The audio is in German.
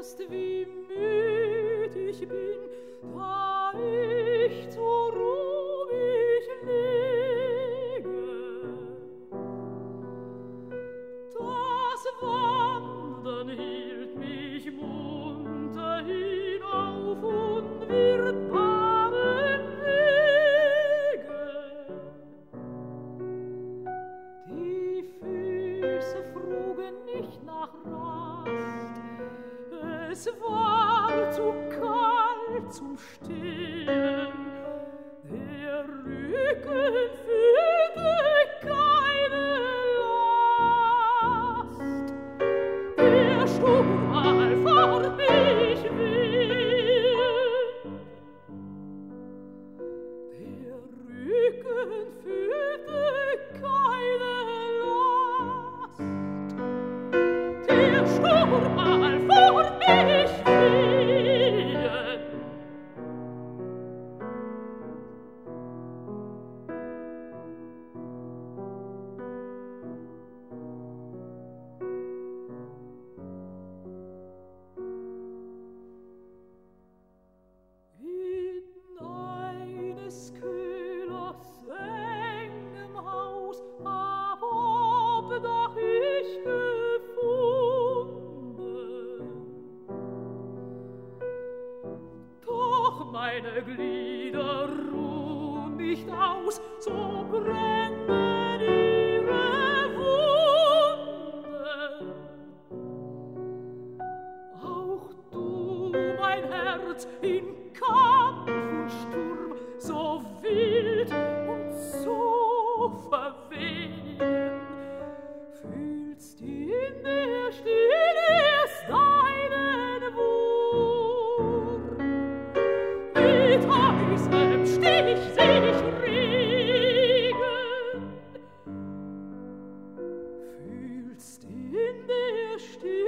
weißt, wie müd ich bin, da ich zur Ruh mich lege. Das Wandern hielt mich munter hinauf unwirtbaren Wege. Die Füße frugen nicht nach Rast, es war zu kalt zum Stehen, der Rücken fühlte keine Last, der Sturm fort mich wehen, der Rücken fühlte keine Last, der Sturm fort mich wehen. In eines Köhlers engem Haus hab Obdach ich gefunden. Doch meine Glieder ruhen nicht aus, so brennen ihre Wunden. Auch du, mein Herz, in Kampf und Sturm, so wild und so verwegen, fühlst in der Stille erst deinen Wurm. Mit heißem Stich sich regen, fühlst in der Stille